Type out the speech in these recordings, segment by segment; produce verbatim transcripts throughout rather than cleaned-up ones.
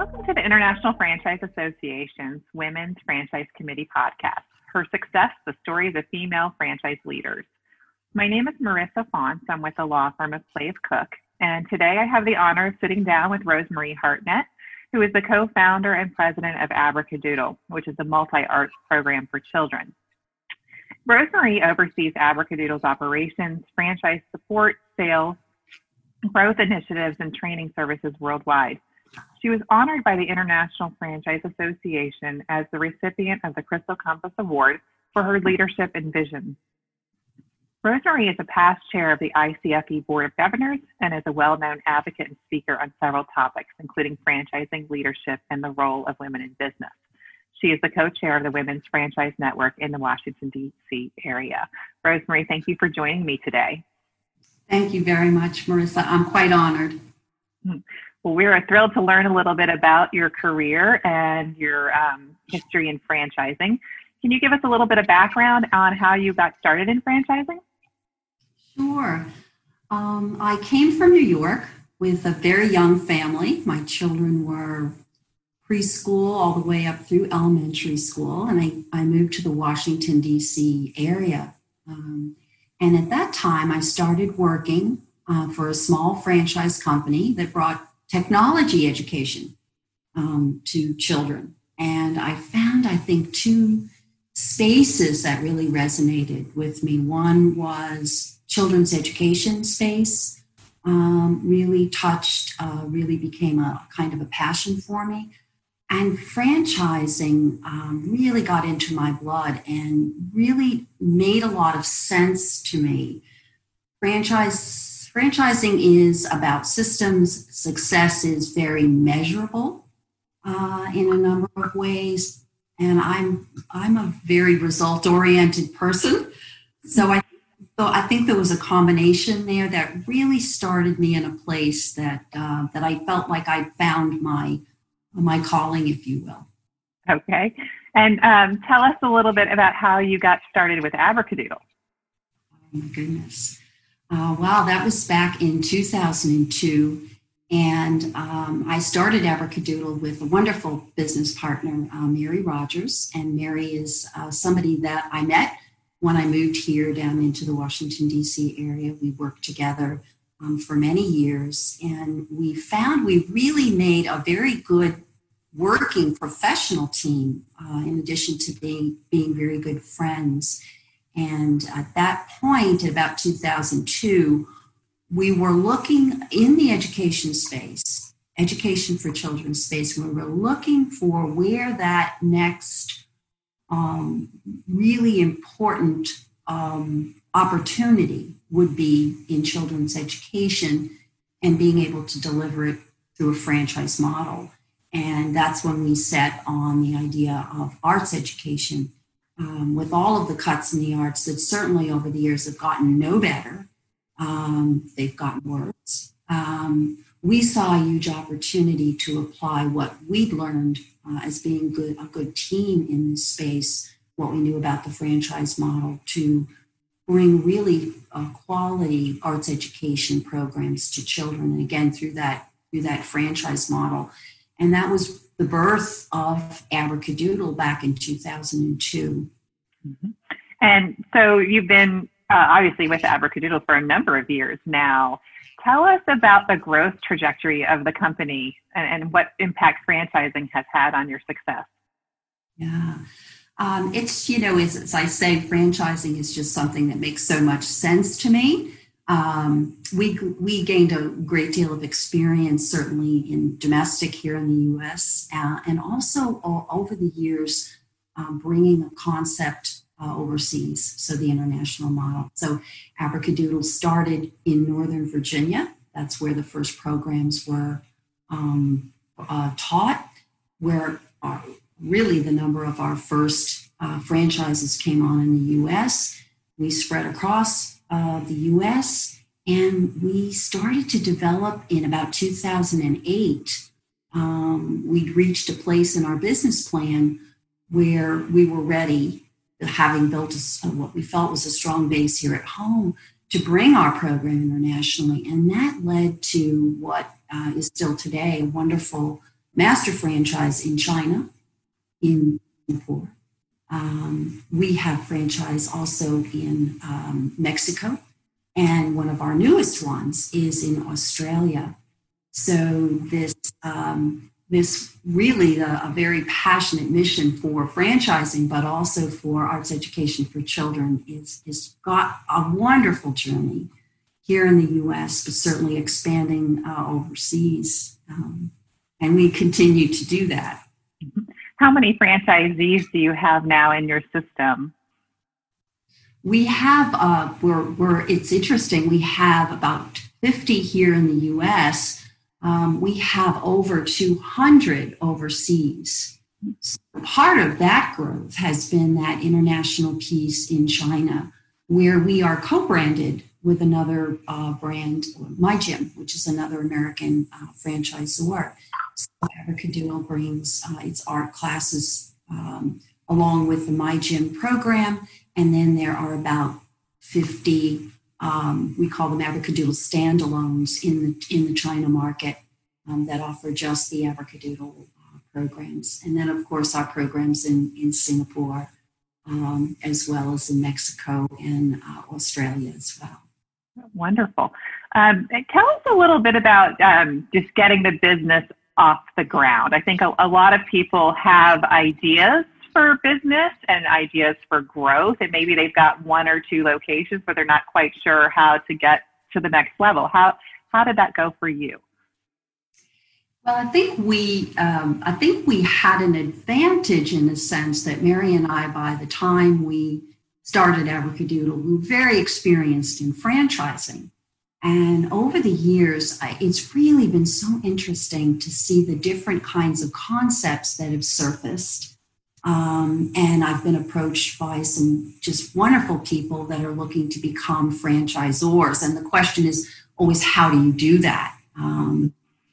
Welcome to the International Franchise Association's Women's Franchise Committee podcast, Her Success, the Stories of Female Franchise Leaders. My name is Marissa Fonts. I'm with the law firm of Slave Cook, and today I have the honor of sitting down with Rosemarie Hartnett, who is the co-founder and president of Abracadoodle, which is a multi-arts program for children. Rosemarie oversees Abracadoodle's operations, franchise support, sales, growth initiatives, and training services worldwide. She was honored by the International Franchise Association as the recipient of the Crystal Compass Award for her leadership and vision. Rosemarie is a past chair of the I C F E Board of Governors and is a well-known advocate and speaker on several topics, including franchising, leadership, and the role of women in business. She is the co-chair of the Women's Franchise Network in the Washington, D C area. Rosemarie, thank you for joining me today. Thank you very much, Marissa. I'm quite honored. Well, we're thrilled to learn a little bit about your career and your um, history in franchising. Can you give us a little bit of background on how you got started in franchising? Sure. Um, I came from New York with a very young family. My children were preschool all the way up through elementary school, and I, I moved to the Washington, D C area. Um, and at that time, I started working uh, for a small franchise company that brought technology education um, to children. And I found, I think, two spaces that really resonated with me. One was children's education space, um, really touched, uh, really became a kind of a passion for me. And franchising um, really got into my blood and really made a lot of sense to me. Franchise Franchising is about systems. Success is very measurable uh, in a number of ways. And I'm I'm a very result-oriented person. So I, so I think there was a combination there that really started me in a place that uh, that I felt like I found my my calling, if you will. Okay. And um, tell us a little bit about how you got started with Abracadoodle. Oh, my goodness. Uh, wow, that was back in two thousand two. And um, I started Abracadoodle with a wonderful business partner, uh, Mary Rogers. And Mary is uh, somebody that I met when I moved here down into the Washington, D C area. We worked together um, for many years. And we found we really made a very good working professional team, uh, in addition to being, being very good friends. And at that point, about two thousand two, we were looking in the education space, education for children space, we were looking for where that next um, really important um, opportunity would be in children's education and being able to deliver it through a franchise model. And that's when we set on the idea of arts education. Um, with all of the cuts in the arts that certainly over the years have gotten no better, um, they've gotten worse. Um, we saw a huge opportunity to apply what we'd learned uh, as being good, a good team in this space, what we knew about the franchise model, to bring really uh, quality arts education programs to children, and again through that through that franchise model. And that was the birth of Abracadoodle back in two thousand two. Mm-hmm. And so you've been uh, obviously with Abracadoodle for a number of years now. Tell us about the growth trajectory of the company and, and what impact franchising has had on your success. Yeah, um, it's, you know, as, as I say, franchising is just something that makes so much sense to me. Um, we we gained a great deal of experience, certainly in domestic here in the U S, uh, and also all, over the years um, bringing a concept uh, overseas, so the international model. So Abracadoodle started in Northern Virginia. That's where the first programs were um, uh, taught, where our, really the number of our first uh, franchises came on in the U S. We spread across Uh, the U S, and we started to develop in about two thousand eight. Um, we'd reached a place in our business plan where we were ready, having built a, what we felt was a strong base here at home, to bring our program internationally. And that led to what uh, is still today a wonderful master franchise in China, in Singapore. Um, we have franchise also in um, Mexico, and one of our newest ones is in Australia. So this um, this really a, a very passionate mission for franchising, but also for arts education for children is is got a wonderful journey here in the U S, but certainly expanding uh, overseas, um, and we continue to do that. How many franchisees do you have now in your system? We have, uh, we're, we're, it's interesting, we have about fifty here in the U S. Um, we have over two hundred overseas. So part of that growth has been that international piece in China, where we are co-branded with another uh, brand, MyGym, which is another American uh, franchisor. So Abracadoodle brings uh, its art classes um, along with the MyGym program, and then there are about fifty, um, we call them Abracadoodle standalones in the in the China market um, that offer just the Abracadoodle uh, programs, and then of course our programs in in Singapore, um, as well as in Mexico and uh, Australia as well. Wonderful. Um, tell us a little bit about um, just getting the business off the ground. I think a, a lot of people have ideas for business and ideas for growth, and maybe they've got one or two locations, but they're not quite sure how to get to the next level. How how did that go for you? Well, I think we um, I think we had an advantage in the sense that Mary and I, by the time we started Abracadoodle, we were very experienced in franchising. And over the years, it's really been so interesting to see the different kinds of concepts that have surfaced. Um, and I've been approached by some just wonderful people that are looking to become franchisors. And the question is always, how do you do that? Um,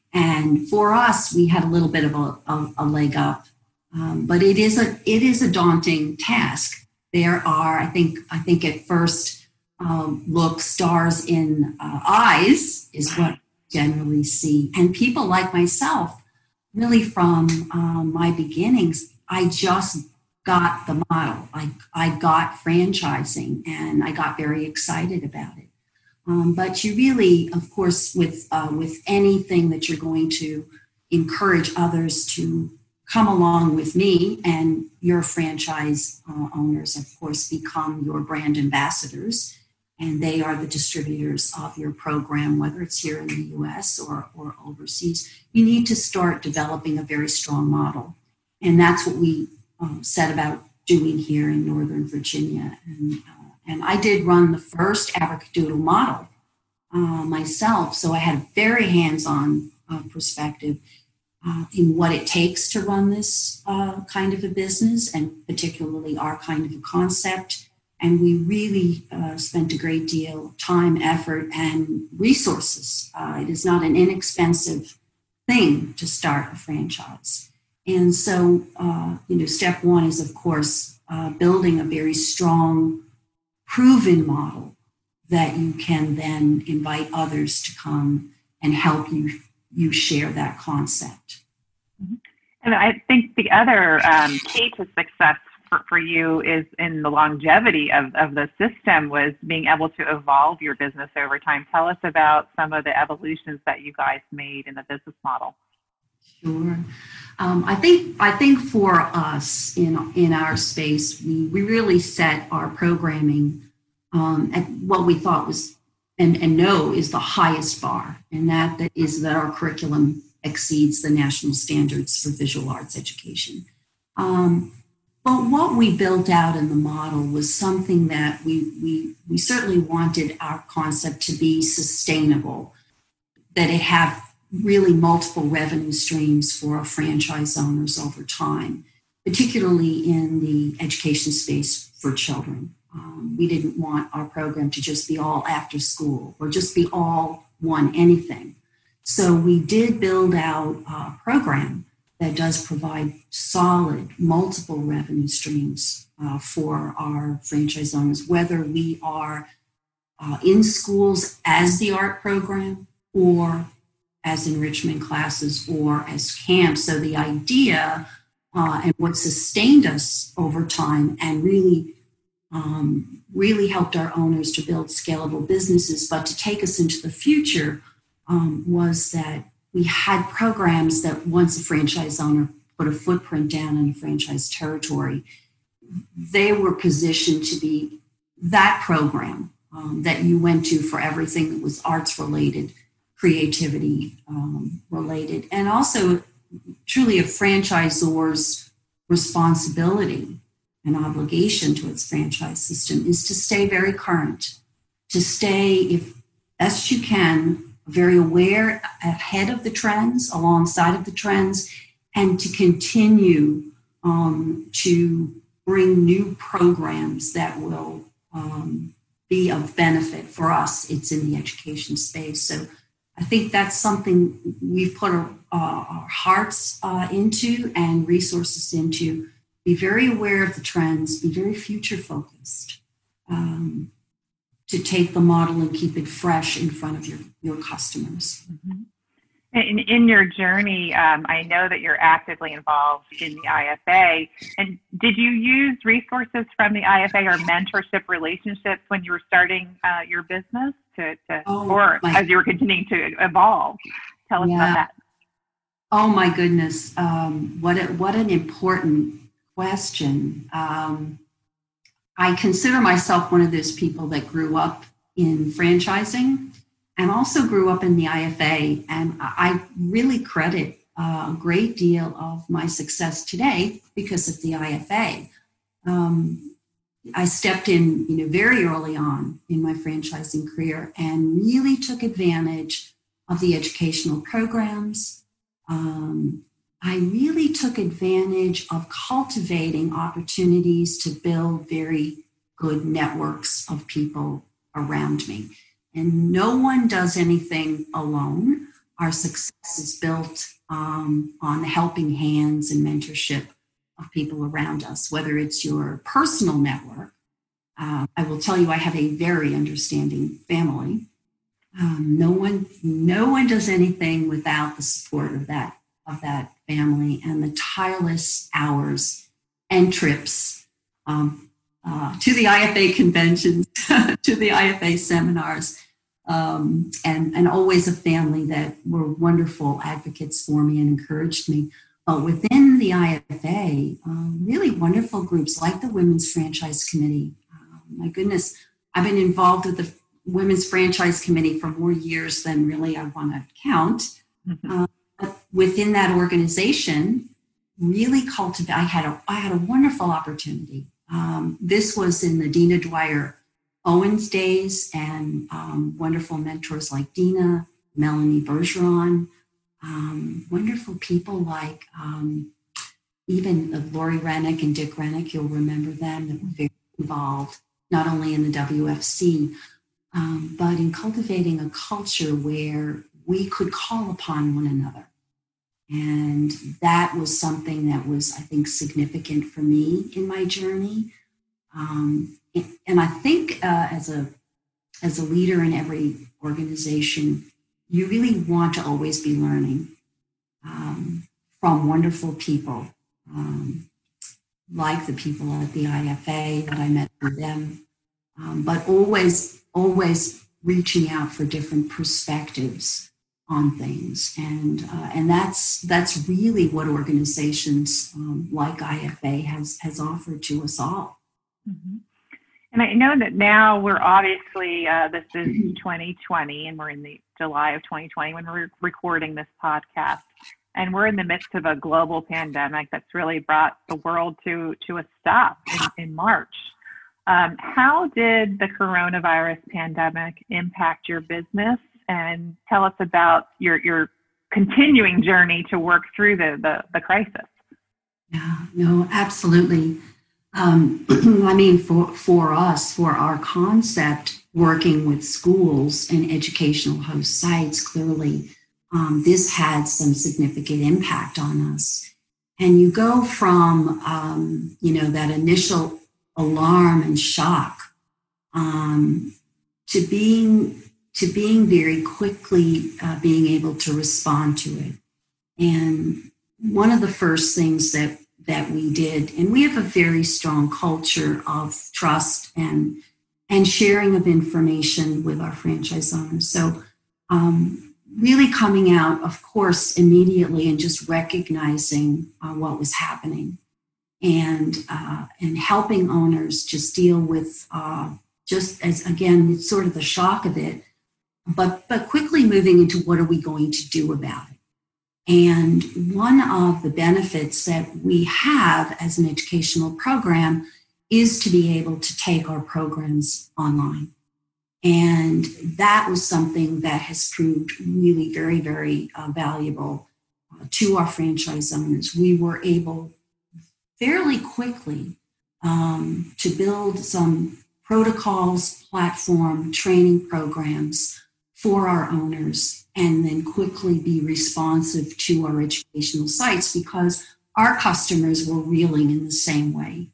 and for us, we had a little bit of a, a, a leg up, um, but it is a it is a daunting task. There are, I think, I think at first. Um, look, stars in uh, eyes is what I generally see. And people like myself, really from um, my beginnings, I just got the model. I, I got franchising and I got very excited about it. Um, but you really, of course, with, uh, with anything that you're going to encourage others to come along with me, and your franchise uh, owners, of course, become your brand ambassadors. And they are the distributors of your program, whether it's here in the U S or, or overseas. You need to start developing a very strong model. And that's what we um, set about doing here in Northern Virginia. And, uh, and I did run the first Abracadoodle model uh, myself. So I had a very hands-on uh, perspective uh, in what it takes to run this uh, kind of a business, and particularly our kind of a concept. And we really uh, spent a great deal of time, effort, and resources. Uh, it is not an inexpensive thing to start a franchise. And so, uh, you know, step one is, of course, uh, building a very strong, proven model that you can then invite others to come and help you, you share that concept. And I think the other um, key to success For, for you is in the longevity of, of the system was being able to evolve your business over time. Tell us about some of the evolutions that you guys made in the business model. Sure. Um, I think I think for us in in our space, we, we really set our programming um, at what we thought was and, and know is the highest bar, and that, that is that our curriculum exceeds the national standards for visual arts education. Um, But what we built out in the model was something that we, we, we certainly wanted our concept to be sustainable, that it have really multiple revenue streams for our franchise owners over time, particularly in the education space for children. Um, we didn't want our program to just be all after school or just be all one anything. So we did build out a program that does provide solid, multiple revenue streams uh, for our franchise owners, whether we are uh, in schools as the art program or as enrichment classes or as camps. So the idea uh, and what sustained us over time and really, um, really helped our owners to build scalable businesses, but to take us into the future um, was that we had programs that once a franchise owner put a footprint down in a franchise territory, they were positioned to be that program um, that you went to for everything that was arts related, creativity um, related, and also truly a franchisor's responsibility and obligation to its franchise system is to stay very current, to stay, if best you can, very aware ahead of the trends, alongside of the trends, and to continue um, to bring new programs that will um, be of benefit for us. It's in the education space. So I think that's something we've put our, uh, our hearts uh, into and resources into. Be very aware of the trends, be very future focused, um, to take the model and keep it fresh in front of your, your customers. Mm-hmm. In, in your journey, um, I know that you're actively involved in the I F A. And did you use resources from the I F A or mentorship relationships when you were starting uh, your business to, to oh, or my, as you were continuing to evolve? Tell us yeah. about that. Oh my goodness, um, what a, what an important question. Um, I consider myself one of those people that grew up in franchising and also grew up in the I F A. And I really credit a great deal of my success today because of the I F A. Um, I stepped in, you know, very early on in my franchising career and really took advantage of the educational programs. Um, I really took advantage of cultivating opportunities to build very good networks of people around me. And no one does anything alone. Our success is built um, on helping hands and mentorship of people around us, whether it's your personal network. Uh, I will tell you, I have a very understanding family. Um, no one, no one does anything without the support of that of that family and the tireless hours and trips um, uh, to the I F A conventions, to the I F A seminars, um, and, and always a family that were wonderful advocates for me and encouraged me. But within the I F A, um, really wonderful groups like the Women's Franchise Committee. Uh, my goodness, I've been involved with the Women's Franchise Committee for more years than really I want to count. Mm-hmm. Uh, but within that organization, really cultivate. I had a I had a wonderful opportunity. Um, this was in the Dina Dwyer Owens days, and um, wonderful mentors like Dina, Melanie Bergeron, um, wonderful people like um, even uh, Lori Rennick and Dick Rennick. You'll remember them, that were very involved not only in the W F C, um, but in cultivating a culture where we could call upon one another. And that was something that was, I think, significant for me in my journey. Um, and I think uh, as a as a leader in every organization, you really want to always be learning um, from wonderful people, um, like the people at the I F A that I met through them, um, but always, always reaching out for different perspectives on things, and uh, and that's that's really what organizations um, like I F A has has offered to us all. Mm-hmm. And I know that now we're obviously uh, this is twenty twenty, and we're in the July of twenty twenty when we're recording this podcast, and we're in the midst of a global pandemic that's really brought the world to to a stop in, in March. Um, how did the coronavirus pandemic impact your business? And tell us about your your continuing journey to work through the the, the crisis. Yeah, no, absolutely. Um, I mean, for for us, for our concept, working with schools and educational host sites, clearly um, this had some significant impact on us. And you go from um, you know that initial alarm and shock um, to being to being very quickly uh, being able to respond to it. And one of the first things that that we did, and we have a very strong culture of trust and and sharing of information with our franchise owners. So um, really coming out, of course, immediately and just recognizing uh, what was happening and uh, and helping owners just deal with uh, just as, again, it's sort of the shock of it, but but quickly moving into what are we going to do about it. And one of the benefits that we have as an educational program is to be able to take our programs online. And that was something that has proved really very, very uh, valuable uh, to our franchise owners. We were able fairly quickly um, to build some protocols, platform, training programs for our owners, and then quickly be responsive to our educational sites because our customers were reeling in the same way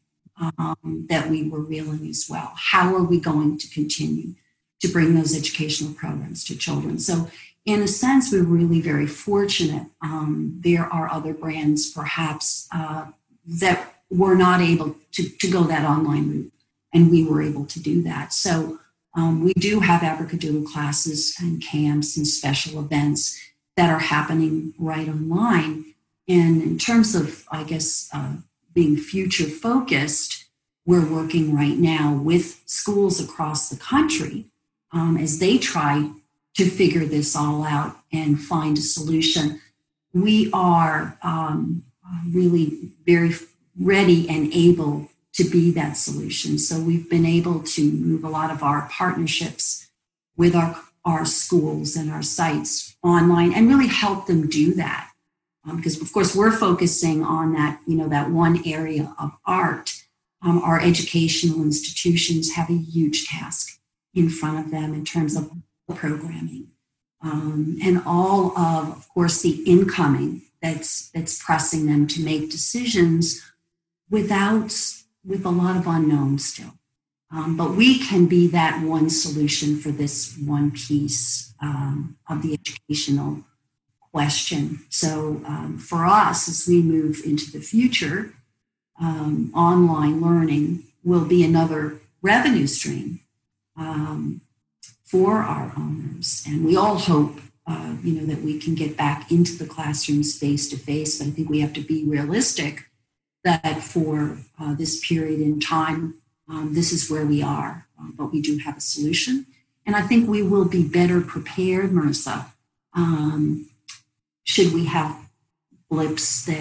um, that we were reeling as well. How are we going to continue to bring those educational programs to children? So in a sense, we're really very fortunate. Um, there are other brands perhaps uh, that were not able to, to go that online route, and we were able to do that. So Um, we do have Abracadoodle classes and camps and special events that are happening right online. And in terms of, I guess, uh, being future focused, we're working right now with schools across the country um, as they try to figure this all out and find a solution. We are um, really very ready and able to be that solution. So we've been able to move a lot of our partnerships with our, our schools and our sites online and really help them do that. Um, because of course we're focusing on that, you know, that one area of art. Um, our educational institutions have a huge task in front of them in terms of programming. Um, and all of, of course, the incoming that's that's pressing them to make decisions without with a lot of unknowns still. Um, but we can be that one solution for this one piece um, of the educational question. So um, for us, as we move into the future, um, online learning will be another revenue stream um, for our owners. And we all hope, uh, you know, that we can get back into the classrooms face to face. But I think we have to be realistic that for uh, this period in time, um, this is where we are, um, but we do have a solution. And I think we will be better prepared, Marissa, um, should we have blips that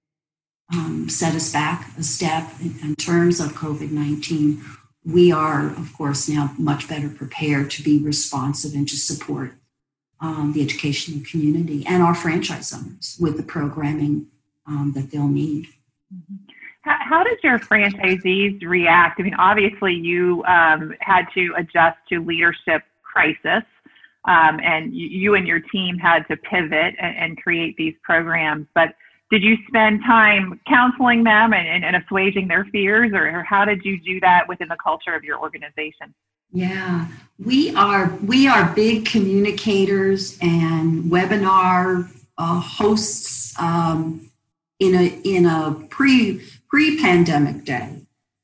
um, set us back a step in, in terms of COVID nineteen. We are, of course, now much better prepared to be responsive and to support um, the educational community and our franchise owners with the programming um, that they'll need. How, how did your franchisees react? I mean, obviously you um, had to adjust to leadership crisis, um, and you, you and your team had to pivot and, and create these programs. But did you spend time counseling them and, and, and assuaging their fears, or, or how did you do that within the culture of your organization? Yeah, we are we are big communicators and webinar uh, hosts. Um, in a in a pre pre-pandemic day,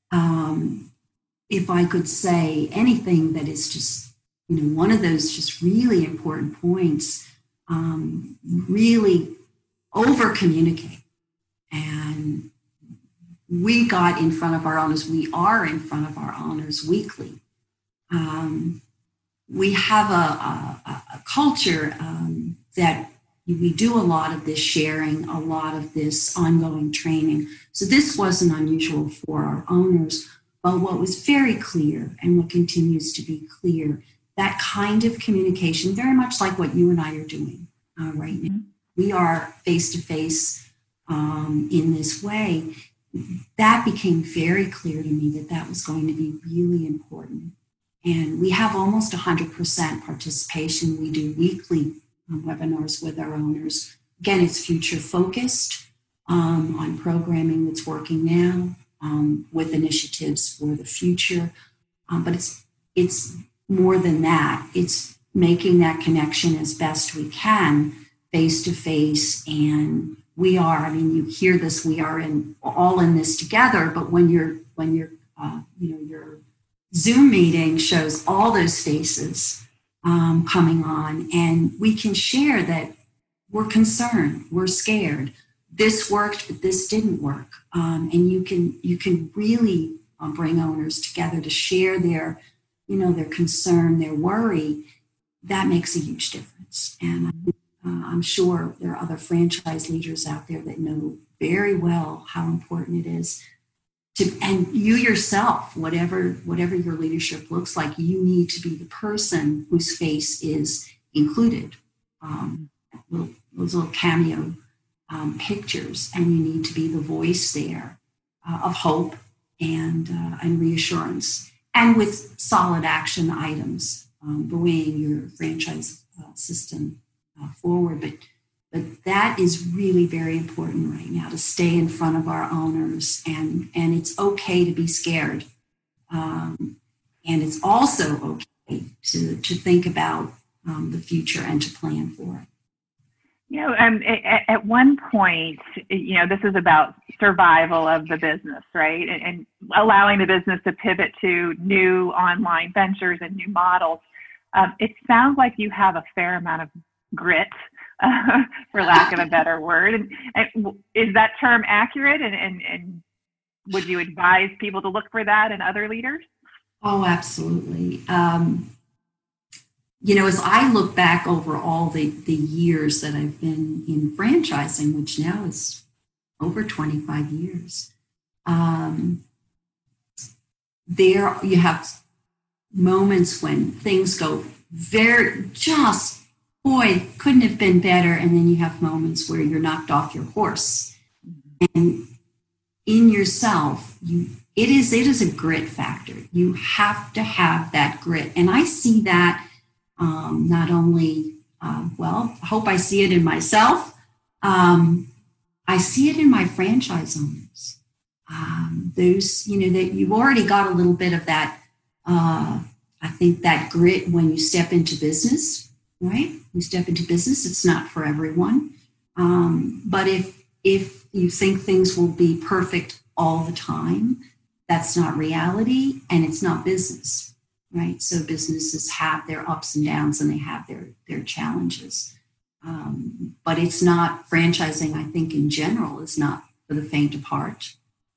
um, if I could say anything that is just, you know, one of those just really important points, um, really over communicate. And we got in front of our owners, we are in front of our owners weekly. Um, we have a, a, a culture um, that we do a lot of this sharing, a lot of this ongoing training. So this wasn't unusual for our owners, but what was very clear and what continues to be clear, that kind of communication, very much like what you and I are doing uh, right now. We are face-to-face um, in this way. That became very clear to me that that was going to be really important. And we have almost one hundred percent participation. We do weekly webinars with our owners. Again, it's future focused um, on programming that's working now um, with initiatives for the future. Um, but it's it's more than that. It's making that connection as best we can face to face. And we are, I mean, you hear this, we are in all in this together, but when you're, when you're, uh, you know, your Zoom meeting shows all those faces um, coming on, and we can share that we're concerned, we're scared. This worked, but this didn't work. Um, and you can, you can really uh, bring owners together to share their, you know, their concern, their worry. That makes a huge difference. And uh, I'm sure there are other franchise leaders out there that know very well how important it is to, and you yourself, whatever, whatever your leadership looks like, you need to be the person whose face is included. Um, little, those little cameo um, pictures, and you need to be the voice there uh, of hope and, uh, and reassurance, and with solid action items. Um, buoying your franchise uh, system uh, forward. But, but that is really very important right now, to stay in front of our owners. And, and it's okay to be scared. Um, and it's also okay to, to think about um, the future and to plan for it. You know, um, at, at one point, you know, this is about survival of the business, right? And, and allowing the business to pivot to new online ventures and new models. Um, it sounds like you have a fair amount of grit, uh, for lack of a better word. And, and is that term accurate? And, and, and would you advise people to look for that in other leaders? Oh, absolutely. Um, you know, as I look back over all the, the years that I've been in franchising, which now is over twenty-five years, um, there you have moments when things go very just, boy, couldn't have been better. And then you have moments where you're knocked off your horse. And in yourself, you it is it is a grit factor. You have to have that grit. And I see that um, not only, uh, well, I hope I see it in myself. Um, I see it in my franchise owners. Um, those, you know, that you've already got a little bit of that. Uh, I think that grit when you step into business, right? You step into business, it's not for everyone. Um, but if if you think things will be perfect all the time, that's not reality, and it's not business, right? So businesses have their ups and downs, and they have their their challenges. Um, but it's not, franchising, I think, in general, is not for the faint of heart.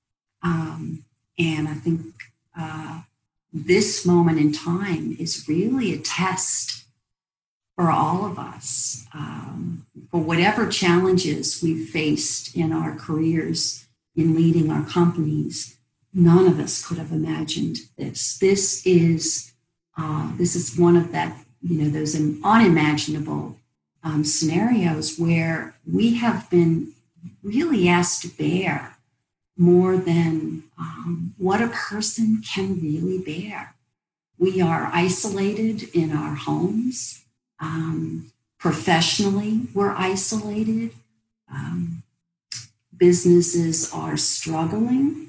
Um, and I think uh, this moment in time is really a test for all of us, um, for whatever challenges we've faced in our careers in leading our companies. None of us could have imagined this. This is uh, this is one of that, you know, those unimaginable um, scenarios where we have been really asked to bear more than um, what a person can really bear. We are isolated in our homes. Um, professionally, we're isolated. Um, businesses are struggling.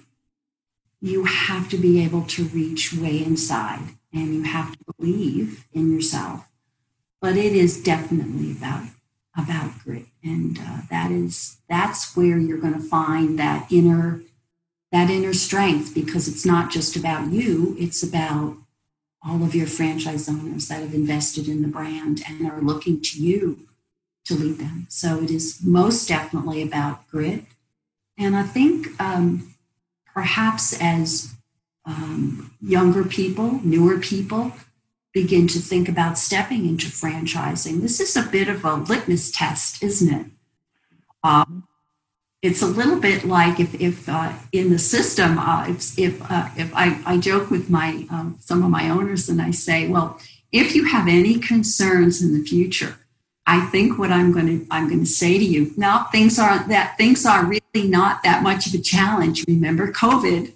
You have to be able to reach way inside, and you have to believe in yourself. But it is definitely about about grit, and uh, that is that's where you're going to find that inner that inner strength, because it's not just about you; it's about all of your franchise owners that have invested in the brand and are looking to you to lead them. So it is most definitely about grit, and I think um, perhaps as um, younger people, newer people, begin to think about stepping into franchising, this is a bit of a litmus test, isn't it? Um, it's a little bit like if, if uh, in the system, uh, if if, uh, if I, I joke with my um, some of my owners and I say, well, if you have any concerns in the future, I think what I'm going to I'm going to say to you, no, things are that things are really not that much of a challenge. Remember COVID.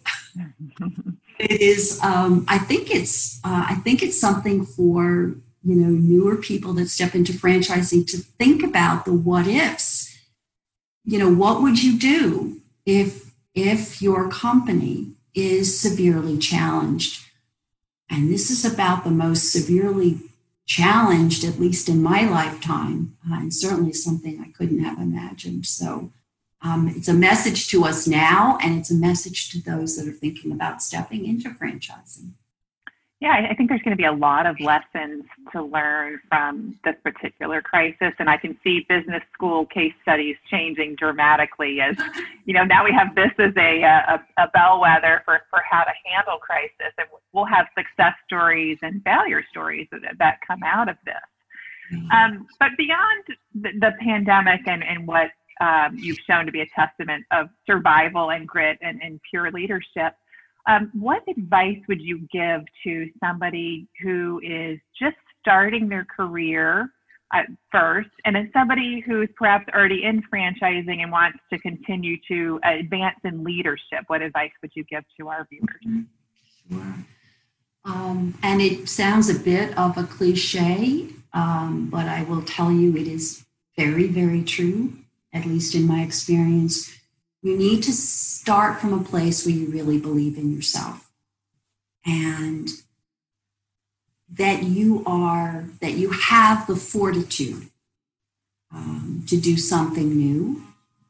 It is. Um, I think it's. Uh, I think it's something for you know newer people that step into franchising to think about the what ifs. You know, what would you do if if your company is severely challenged? And this is about the most severely challenged, at least in my lifetime, uh, and certainly something I couldn't have imagined. So um, it's a message to us now, and it's a message to those that are thinking about stepping into franchising. Yeah, I think there's going to be a lot of lessons to learn from this particular crisis. And I can see business school case studies changing dramatically as, you know, now we have this as a, a, a bellwether for, for how to handle crisis. And we'll have success stories and failure stories that, that come out of this. Um, but beyond the, the pandemic and, and what um, you've shown to be a testament of survival and grit and, and pure leadership, Um, what advice would you give to somebody who is just starting their career at first, and then somebody who's perhaps already in franchising and wants to continue to advance in leadership? What advice would you give to our viewers? Sure. Um, and it sounds a bit of a cliche, um, but I will tell you it is very, very true, at least in my experience. You need to start from a place where you really believe in yourself, and that you are, that you have the fortitude um, to do something new.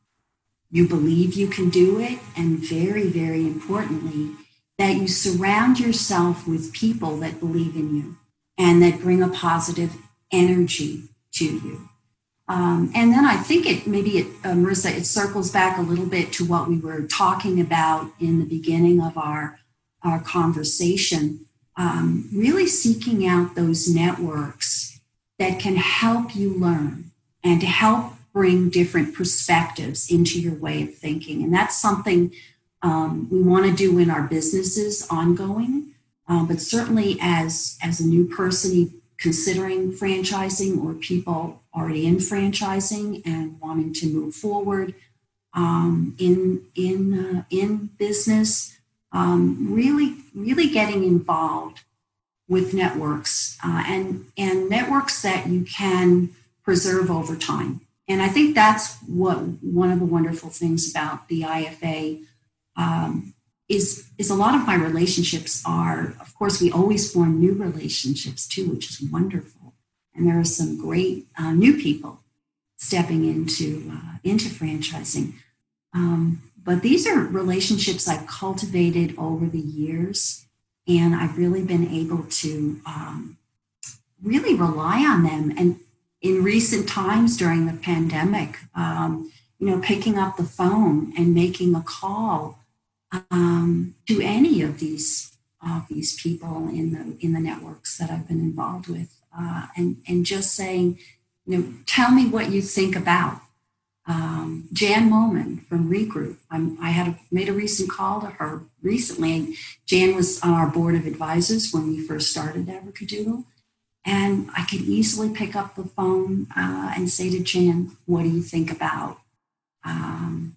You believe you can do it, and very, very importantly, that you surround yourself with people that believe in you and that bring a positive energy to you. Um, and then I think it maybe it, uh, Marissa, it circles back a little bit to what we were talking about in the beginning of our our conversation. Um, really seeking out those networks that can help you learn and to help bring different perspectives into your way of thinking. And that's something um, we want to do in our businesses ongoing, um, but certainly as as a new person considering franchising, or people already in franchising and wanting to move forward um, in in uh, in business, um, really really getting involved with networks uh, and and networks that you can preserve over time. And I think that's what one of the wonderful things about the I F A um, is is a lot of my relationships are, of course, we always form new relationships too, which is wonderful. And there are some great uh, new people stepping into uh, into franchising. Um, but these are relationships I've cultivated over the years, and I've really been able to um, really rely on them. And in recent times during the pandemic, um, you know, picking up the phone and making a call Um, to any of these uh, these people in the in the networks that I've been involved with, uh, and and just saying, you know, tell me what you think about um, Jan Moman from Regroup. I'm, I had a, made a recent call to her recently. And Jan was on our board of advisors when we first started Abracadoodle, and I could easily pick up the phone uh, and say to Jan, "What do you think about?" Um,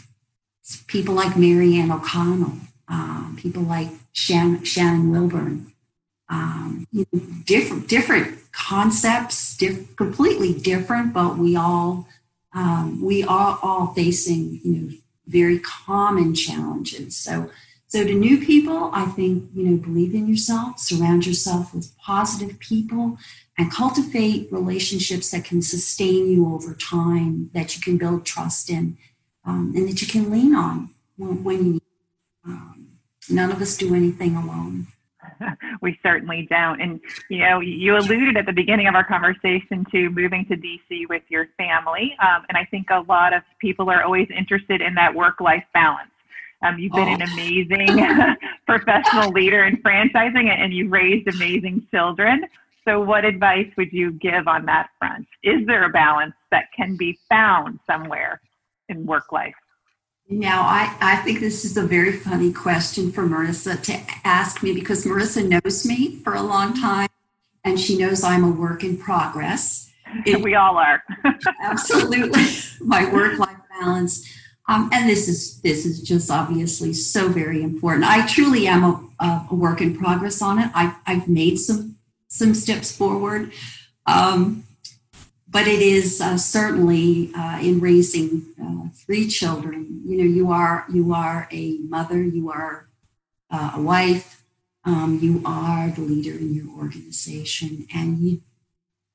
People like Mary Ann O'Connell, um, people like Shannon, Shannon Wilburn, um, you know, different different concepts, diff- completely different, but we all um, we are all facing, you know, very common challenges. So, so to new people, I think, you know, believe in yourself, surround yourself with positive people, and cultivate relationships that can sustain you over time, that you can build trust in. Um, and that you can lean on when, when you need. Um, none of us do anything alone. We certainly don't. And, you know, you alluded at the beginning of our conversation to moving to D C with your family. Um, and I think a lot of people are always interested in that work-life balance. Um, you've been oh. an amazing professional leader in franchising, and you've raised amazing children. So what advice would you give on that front? Is there a balance that can be found somewhere in work life? Now, I, I think this is a very funny question for Marissa to ask me, because Marissa knows me for a long time, and she knows I'm a work in progress. It, we all are. Absolutely. My work-life balance. Um, and this is this is just obviously so very important. I truly am a, a work in progress on it. I've, I've made some, some steps forward. Um, But it is uh, certainly uh, in raising uh, three children. You know, you are you are a mother, you are uh, a wife, um, you are the leader in your organization, and you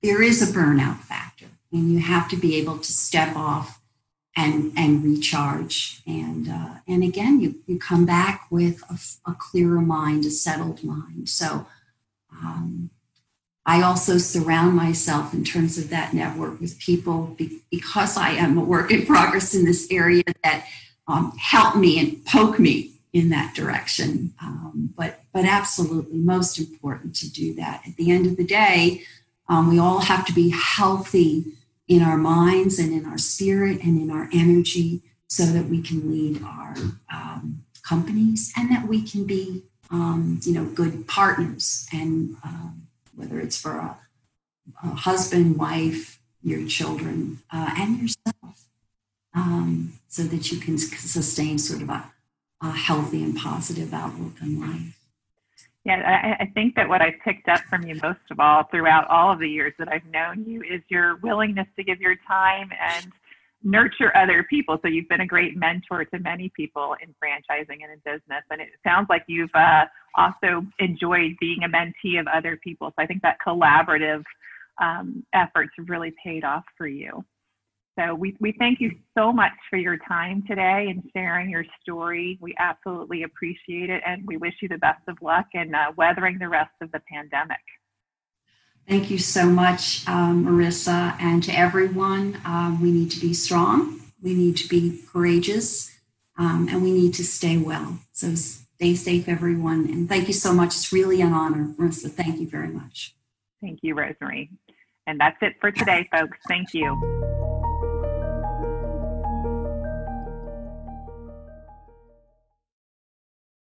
there is a burnout factor, and you have to be able to step off and and recharge. And uh, and again, you you come back with a, a clearer mind, a settled mind. So um, I also surround myself in terms of that network with people be, because I am a work in progress in this area that um, help me and poke me in that direction. Um, but but absolutely most important to do that. At the end of the day, um, we all have to be healthy in our minds and in our spirit and in our energy so that we can lead our um, companies and that we can be, um, you know, good partners. And um, whether it's for a, a husband, wife, your children, uh, and yourself, um, so that you can sustain sort of a, a healthy and positive outlook on life. Yeah, I, I think that what I've picked up from you most of all throughout all of the years that I've known you is your willingness to give your time and nurture other people. So you've been a great mentor to many people in franchising and in business. And it sounds like you've uh, also enjoyed being a mentee of other people. So I think that collaborative um, efforts have really paid off for you. So we, we thank you so much for your time today and sharing your story. We absolutely appreciate it. And we wish you the best of luck in uh, weathering the rest of the pandemic. Thank you so much, um, Marissa, and to everyone. Um, we need to be strong. We need to be courageous, um, and we need to stay well. So stay safe, everyone. And thank you so much. It's really an honor, Marissa. Thank you very much. Thank you, Rosemary. And that's it for today, folks. Thank you.